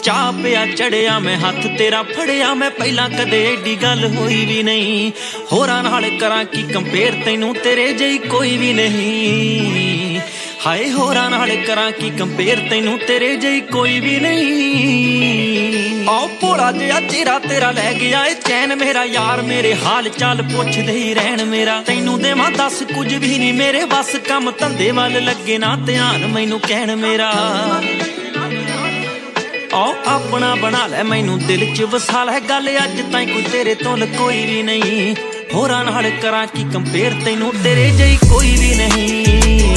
ਚਾਹ ਪਿਆ ਚੜਿਆ ਮੈਂ ਹੱਥ ਤੇਰਾ ਫੜਿਆ ਮੈਂ ਪਹਿਲਾਂ ਕਦੇ ਏਡੀ ਗੱਲ ਹੋਈ ਵੀ ਨਹੀਂ। ਹੋਰਾਂ ਨਾਲ ਕਰਾਂ ਕੀ ਕੰਪੇਅਰ ਤੈਨੂੰ ਤੇਰੇ ਜਿਹੀ ਕੋਈ ਵੀ ਨਹੀਂ। ਹਾਏ ਹੋਰਾਂ ਨਾਲ ਕਰਾਂ ਕੀ ਕੰਪੇਅਰ ਤੈਨੂੰ ਤੇਰੇ ਜਿਹੀ ਕੋਈ ਵੀ ਨਹੀਂ। ਆਓ ਭੋਲਾ ਜਿਹਾ ਚਿਹਰਾ ਤੇਰਾ ਲੈ ਗਿਆ ਏ ਚੈਨ ਮੇਰਾ ਯਾਰ ਮੇਰੇ ਹਾਲ ਚਾਲ ਪੁੱਛਦੇ ਹੀ ਰਹਿਣ ਮੇਰਾ। ਤੈਨੂੰ ਦੇਵਾਂ ਦੱਸ ਕੁਝ ਵੀ ਨਹੀਂ ਮੇਰੇ ਬਸ ਕੰਮ ਧੰਦੇ ਵੱਲ ਲੱਗੇ ਨਾ ਧਿਆਨ ਮੈਨੂੰ ਕਹਿਣ ਮੇਰਾ। ਆਓ ਆਪਣਾ ਬਣਾ ਲੈ ਮੈਨੂੰ ਦਿਲ ਚ ਵਸਾ ਲੈ ਗੱਲ ਅੱਜ ਤਾਈਂ ਕੋਈ ਤੇਰੇ ਤੋਂ ਲਕੋਈ ਵੀ ਨਹੀਂ। ਹੋਰਾਂ ਨਾਲ ਕਰਾਂ ਕੀ ਕੰਪੇਅਰ ਤੈਨੂੰ ਤੇਰੇ ਜਿਹੀ ਕੋਈ ਵੀ ਨਹੀਂ।